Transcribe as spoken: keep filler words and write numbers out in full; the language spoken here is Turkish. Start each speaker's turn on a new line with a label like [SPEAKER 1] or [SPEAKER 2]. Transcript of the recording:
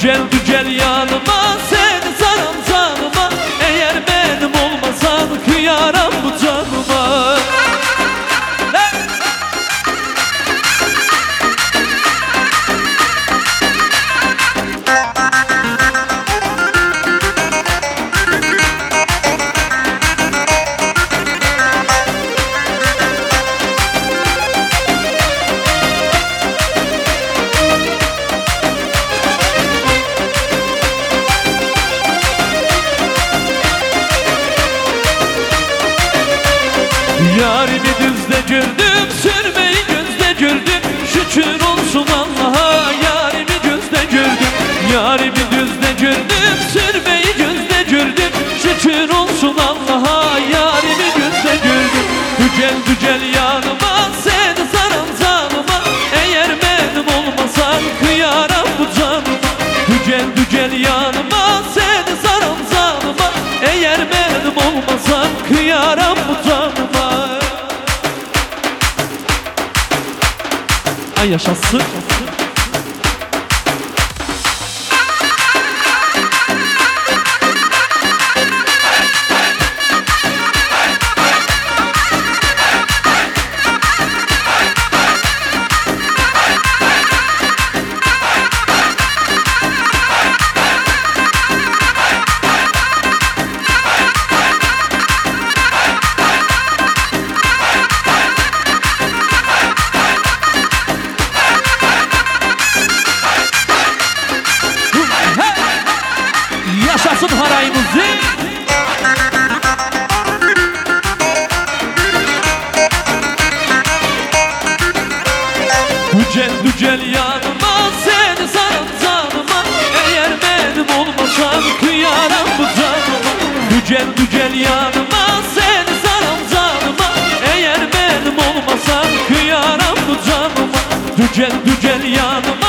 [SPEAKER 1] Dücel dücel yanıma, seni saran canıma, eğer benim olmasan kıyaram bu canıma. Yarimi düzde gördüm, sürmeyi gözde gördüm, şükür olsun Allah'a. Yarimi gözde gördüm, yarimi düzde gördüm, sürmeyi gözde gördüm, şükür olsun Allah'a. Yarimi gözde gördüm. Dücel dücel yanıma, seni saran canıma, eğer benim olmasan kıyaram bu canıma. Dücel dücel yanıma, seni saran canıma, eğer benim olmasan kıyaram bu canıma. Ay yaşasın. Yaşasın harayımızı. Dücel dücel yanıma, seni saran canıma, eğer benim olmasan kıyaram bu canıma. Dücel dücel yanıma, seni saran canıma, eğer benim olmasan kıyaram bu canıma. Dücel dücel yanıma,